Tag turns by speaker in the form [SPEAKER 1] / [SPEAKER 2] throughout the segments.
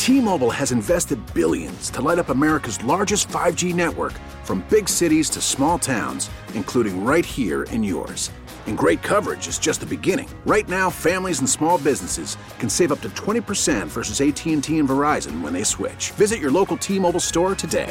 [SPEAKER 1] T-Mobile has invested billions to light up America's largest 5G network, from big cities to small towns, including right here in yours. And great coverage is just the beginning. Right now, families and small businesses can save up to 20% versus AT&T and Verizon when they switch. Visit your local T-Mobile store today.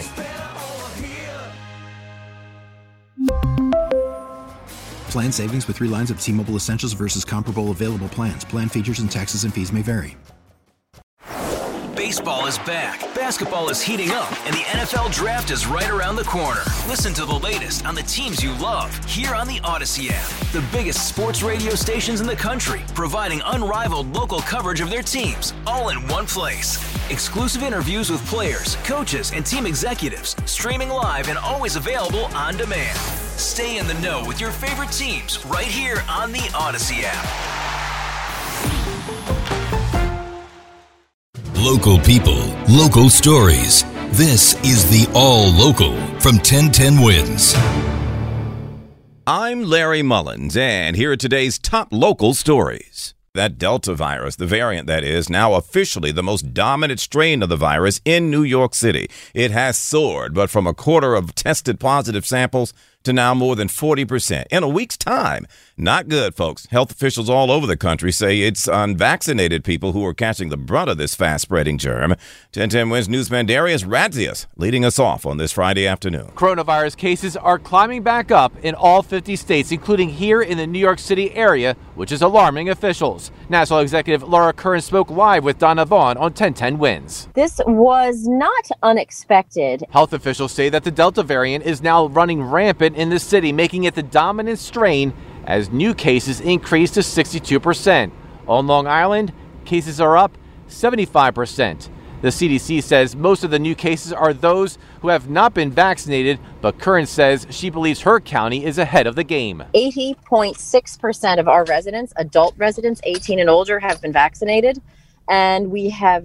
[SPEAKER 2] Plan savings with 3 lines of T-Mobile Essentials versus comparable available plans. Plan features and taxes and fees may vary.
[SPEAKER 3] Baseball is back, basketball is heating up, and the NFL Draft is right around the corner. Listen to the latest on the teams you love here on the Odyssey app. The biggest sports radio stations in the country, providing unrivaled local coverage of their teams, all in one place. Exclusive interviews with players, coaches, and team executives, streaming live and always available on demand. Stay in the know with your favorite teams right here on the Odyssey app.
[SPEAKER 4] Local people, local stories. This is the All Local from 1010 Wins.
[SPEAKER 5] I'm Larry Mullins, and here are today's top local stories. That Delta virus, the variant that is, now officially the most dominant strain of the virus in New York City. It has soared, but from a quarter of tested positive samples to now more than 40% in a week's time. Not good, folks. Health officials all over the country say it's unvaccinated people who are catching the brunt of this fast-spreading germ. 1010 Wins newsman Darius Radzius leading us off on this Friday afternoon.
[SPEAKER 6] Coronavirus cases are climbing back up in all 50 states, including here in the New York City area, which is alarming officials. National Executive Laura Curran spoke live with Donna Vaughn on 1010 Wins.
[SPEAKER 7] This was not unexpected.
[SPEAKER 6] Health officials say that the Delta variant is now running rampant in the city, making it the dominant strain as new cases increase to 62%. On Long Island, cases are up 75%. The CDC says most of the new cases are those who have not been vaccinated, but Curran says she believes her county is ahead of the game.
[SPEAKER 7] 80.6% of our residents, adult residents 18 and older, have been vaccinated, and we have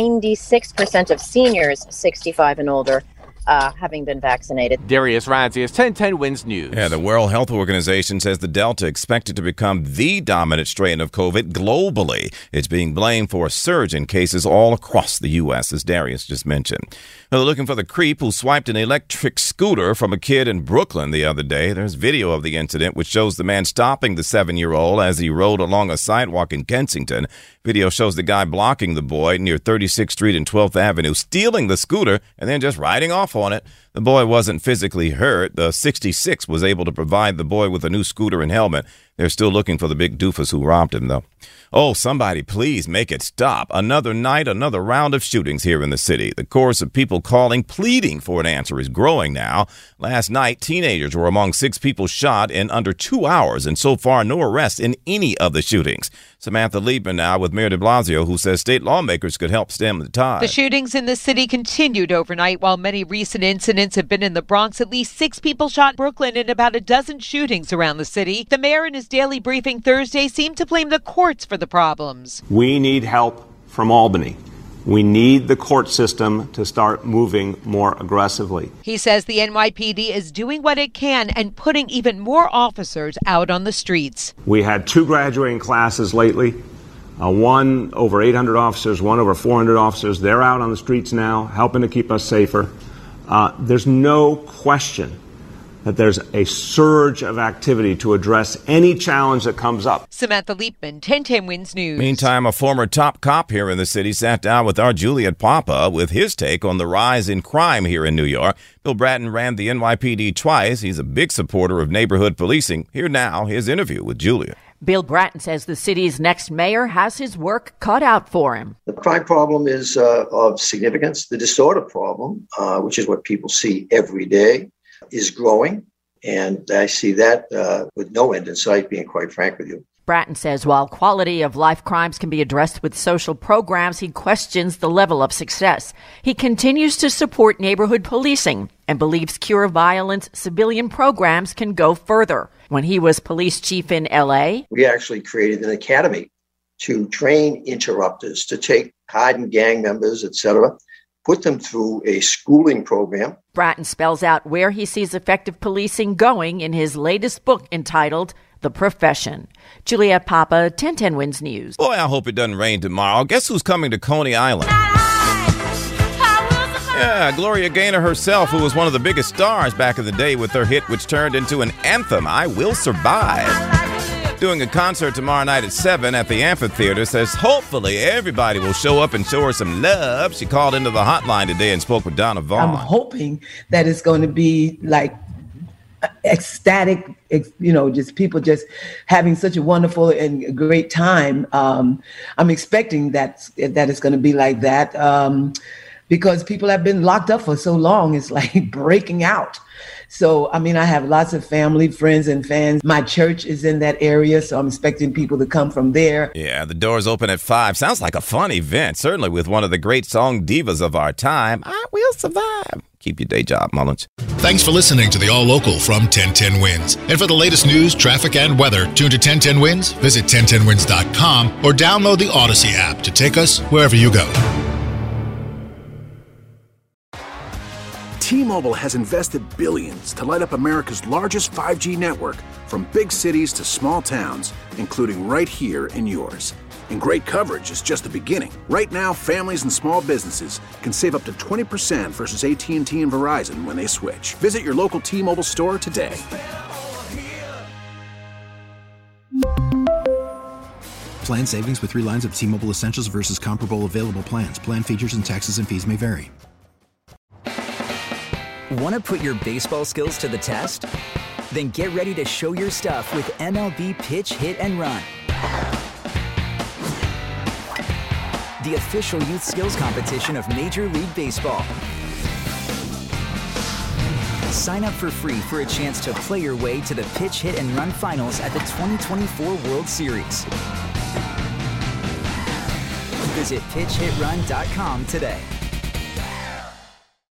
[SPEAKER 7] 96% of seniors 65 and older having been vaccinated.
[SPEAKER 6] Darius Radzius, 1010 Wins News.
[SPEAKER 5] Yeah, the World Health Organization says the Delta expected to become the dominant strain of COVID globally. It's being blamed for a surge in cases all across the U.S., as Darius just mentioned. Now, they're looking for the creep who swiped an electric scooter from a kid in Brooklyn the other day. There's video of the incident, which shows the man stopping the 7-year-old as he rode along a sidewalk in Kensington. Video shows the guy blocking the boy near 36th Street and 12th Avenue, stealing the scooter and then just riding off on it. The boy wasn't physically hurt. The 66 was able to provide the boy with a new scooter and helmet. They're still looking for the big doofus who robbed him, though. Oh, somebody please make it stop. Another night, another round of shootings here in the city. The chorus of people calling, pleading for an answer is growing now. Last night, teenagers were among 6 people shot in under 2 hours, and so far no arrests in any of the shootings. Samantha Liebman now with Mayor de Blasio, who says state lawmakers could help stem the tide.
[SPEAKER 8] The shootings in the city continued overnight. While many recent incidents have been in the Bronx, at least 6 people shot in Brooklyn and about a dozen shootings around the city. The mayor in his daily briefing Thursday seemed to blame the courts for the problems.
[SPEAKER 9] We need help from Albany. We need the court system to start moving more aggressively.
[SPEAKER 8] He says the NYPD is doing what it can and putting even more officers out on the streets.
[SPEAKER 9] We had 2 graduating classes lately, one over 800 officers, one over 400 officers. They're out on the streets now, helping to keep us safer. There's no question that there's a surge of activity to address any challenge that comes up.
[SPEAKER 8] Samantha Liebman, 1010 Wins News.
[SPEAKER 5] Meantime, a former top cop here in the city sat down with our Juliet Papa with his take on the rise in crime here in New York. Bill Bratton ran the NYPD twice. He's a big supporter of neighborhood policing. Here now, his interview with Juliet.
[SPEAKER 10] Bill Bratton says the city's next mayor has his work cut out for him.
[SPEAKER 11] The crime problem is of significance. The disorder problem, which is what people see every day, is growing, and I see that with no end in sight, being quite frank with you.
[SPEAKER 10] Bratton says while quality of life crimes can be addressed with social programs, he questions the level of success. He continues to support neighborhood policing and believes cure violence civilian programs can go further. When he was police chief in L.A.,
[SPEAKER 11] we actually created an academy to train interrupters, to take hardened gang members, etc., put them through a schooling program.
[SPEAKER 10] Bratton spells out where he sees effective policing going in his latest book entitled The Profession. Juliet Papa, 1010 Wins News.
[SPEAKER 5] Boy, I hope it doesn't rain tomorrow. Guess who's coming to Coney Island? Yeah, Gloria Gaynor herself, who was one of the biggest stars back in the day with her hit which turned into an anthem, I Will Survive. Doing a concert tomorrow night at 7 at the amphitheater, says hopefully everybody will show up and show her some love. She called into the hotline today and spoke with Donna Vaughn.
[SPEAKER 12] I'm hoping that it's going to be like ecstatic, just people just having such a wonderful and great time. I'm expecting that it's going to be like that because people have been locked up for so long. It's like breaking out. So, I have lots of family, friends, and fans. My church is in that area, so I'm expecting people to come from there.
[SPEAKER 5] Yeah, the doors open at 5. Sounds like a fun event, certainly with one of the great song divas of our time. I Will Survive. Keep your day job, Mullins.
[SPEAKER 13] Thanks for listening to the All Local from 1010 Wins. And for the latest news, traffic, and weather, tune to 1010 Wins, visit 1010wins.com, or download the Odyssey app to take us wherever you go.
[SPEAKER 1] T-Mobile has invested billions to light up America's largest 5G network, from big cities to small towns, including right here in yours. And great coverage is just the beginning. Right now, families and small businesses can save up to 20% versus AT&T and Verizon when they switch. Visit your local T-Mobile store today.
[SPEAKER 2] Plan savings with 3 lines of T-Mobile Essentials versus comparable available plans. Plan features and taxes and fees may vary.
[SPEAKER 14] Want to put your baseball skills to the test? Then get ready to show your stuff with MLB Pitch, Hit, and Run. The official youth skills competition of Major League Baseball. Sign up for free for a chance to play your way to the Pitch, Hit, and Run finals at the 2024 World Series. Visit PitchHitRun.com today.